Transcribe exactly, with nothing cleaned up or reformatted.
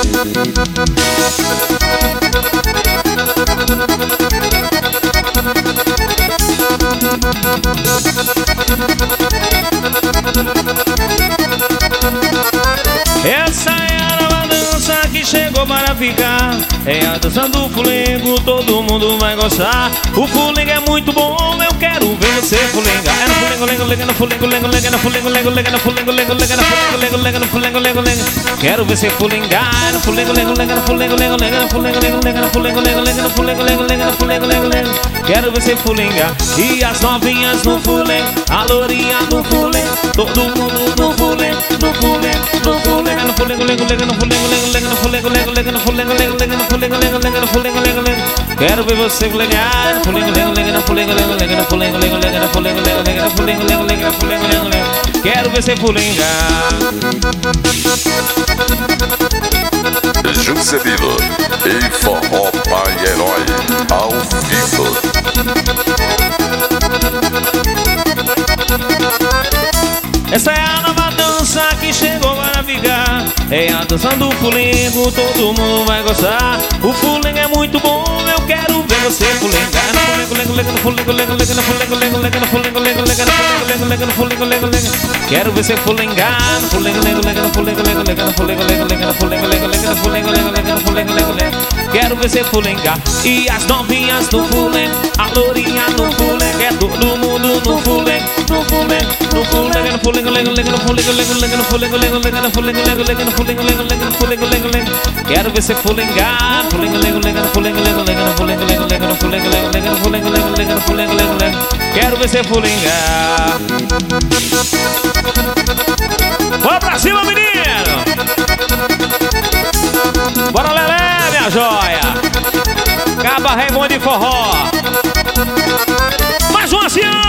Essa é a nova dança que chegou para ficar. É a dança do fulengo, todo mundo vai gostar. O fulengo é muito bom, eu quero ver você fulengar. É no fulengo, lengo, lengo, no fulengo, lengo, lengo, no fulengo, lengo, lengo, no fulengo, lengo, lengo, no fulengo, lengo, lengo, no fulengo, lengo, lengo. Quero ver você fulengar. No fulengo, lengo, lengo, no fulengo, lengo, lengo, no fulengo, lengo, lengo, no fulengo, lengo, lengo, no fulengo, lengo, lengo, no fulengo, lengo, lengo. Quero ver você fulengar. E as novinhas no fulengo, a lourinha no fulengo, todo mundo no fulengo, no fulengo, no fulengo, no fulengo, lengo, lengo, no fulengo, lengo, lengo, no fulengo, lengo, lengo, no fulengo, lengo, lengo, no fulengo, lengo, lengo, no fulengo, lengo, lengo. Quero ver você fulengar. No fulengo, lengo, lengo, no fulengo, lengo, lengo, no fulengo, lengo, lengo, no fulengo, lengo, lengo, no fulengo, lengo, lengo, no fulengo, lengo, lengo. Quero ver você fulengar. Juscelino e Forró Pai Herói ao vivo. Essa é a nova dança que chegou para ficar. É a dança do fulengo, todo mundo vai gostar. O fulengo é muito bom, eu quero ver você fulengar. No fulengo, lengo, lengo, no fulengo, lengo, lengo, no fulengo, lengo, lengo, no fulengo, lengo, lengo, no fulengo, lengo, lengo, no fulengo, lengo, lengo. Quero ver você fulengar. No fulengo, lengo, lengo, no fulengo, lengo, lengo, no fulengo, lengo, lengo, no fulengo, lengo, lengo, no fulengo, lengo, lengo, no fulengo, lengo, lengo. Quero ver você fulengar. E as novinhas no fulengo, a lourinha no fulengo, é todo mundo no fulengo, no fulengo, no fulengo, no fulengo, lengo, lengo, no fulengo, lengo, lengo, no fulengo, lengo, lengo, no fulengo, lengo, lengo, no fulengo, lengo, lengo, no fulengo, lengo, lengo. Quero ver você fulengar. Fulengo, lengo, lengo, no fulengo, lengo, lengo, no fulengo, lengo, lengo, no fulengo, lengo, lengo, no fulengo, lengo, lengo, no fulengo, lengo, lengo. Quero ver você fulengar. Bora pra cima, menino! Bora, Lelé, minha joia! Caba Raimundo de Forró. Mais um assim!